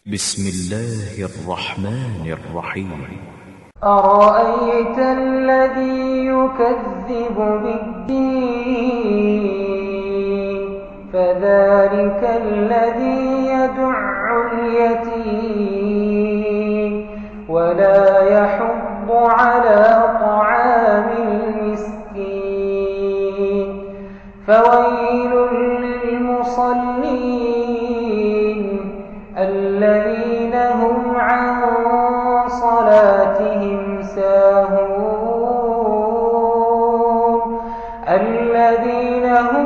بسم الله الرحمن الرحيم. أرأيت الذي يكذب بالدين فذلك الذي يدع اليتيم ولا يحض على طعام المسكين فويل للمصلين الذين هم عن صلاتهم ساهون الذين هم